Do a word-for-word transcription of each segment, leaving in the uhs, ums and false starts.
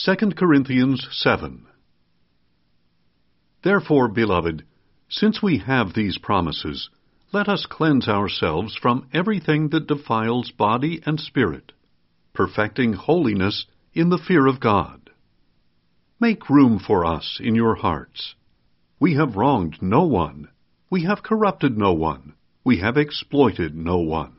Second Corinthians seven. Therefore, beloved, since we have these promises, let us cleanse ourselves from everything that defiles body and spirit, perfecting holiness in the fear of God. Make room for us in your hearts. We have wronged no one. We have corrupted no one. We have exploited no one.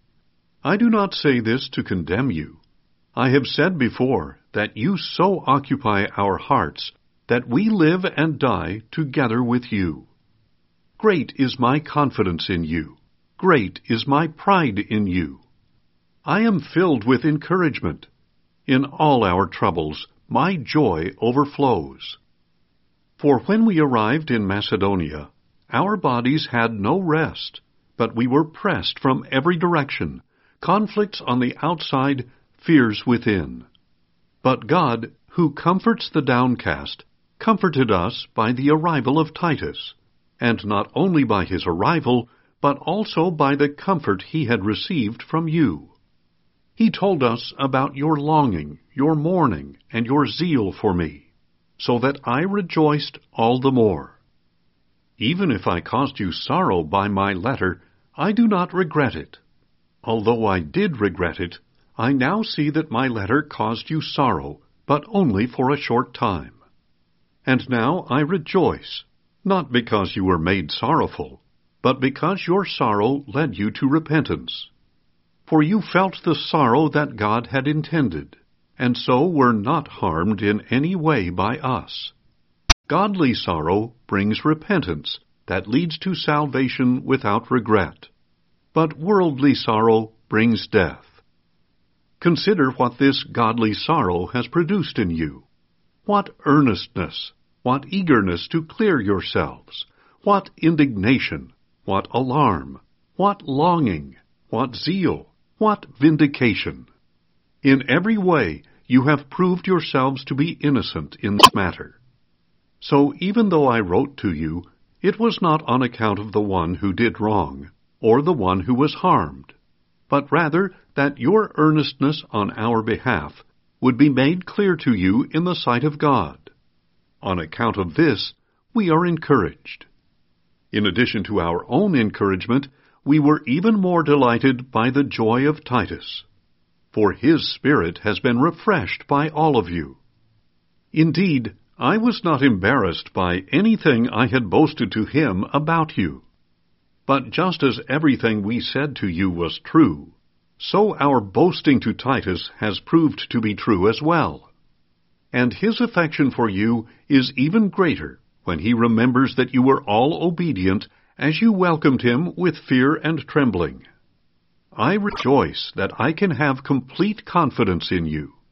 I do not say this to condemn you. I have said before that you so occupy our hearts that we live and die together with you. Great is my confidence in you. Great is my pride in you. I am filled with encouragement. In all our troubles, my joy overflows. For when we arrived in Macedonia, our bodies had no rest, but we were pressed from every direction, conflicts on the outside, fears within. But God, who comforts the downcast, comforted us by the arrival of Titus, and not only by his arrival, but also by the comfort he had received from you. He told us about your longing, your mourning, and your zeal for me, so that I rejoiced all the more. Even if I caused you sorrow by my letter, I do not regret it. Although I did regret it, I now see that my letter caused you sorrow, but only for a short time. And now I rejoice, not because you were made sorrowful, but because your sorrow led you to repentance. For you felt the sorrow that God had intended, and so were not harmed in any way by us. Godly sorrow brings repentance that leads to salvation without regret, but worldly sorrow brings death. Consider what this godly sorrow has produced in you. What earnestness, what eagerness to clear yourselves, what indignation, what alarm, what longing, what zeal, what vindication. In every way you have proved yourselves to be innocent in this matter. So even though I wrote to you, it was not on account of the one who did wrong, or the one who was harmed, but rather that your earnestness on our behalf would be made clear to you in the sight of God. On account of this, we are encouraged. In addition to our own encouragement, we were even more delighted by the joy of Titus, for his spirit has been refreshed by all of you. Indeed, I was not embarrassed by anything I had boasted to him about you. But just as everything we said to you was true, so our boasting to Titus has proved to be true as well. And his affection for you is even greater when he remembers that you were all obedient as you welcomed him with fear and trembling. I rejoice that I can have complete confidence in you.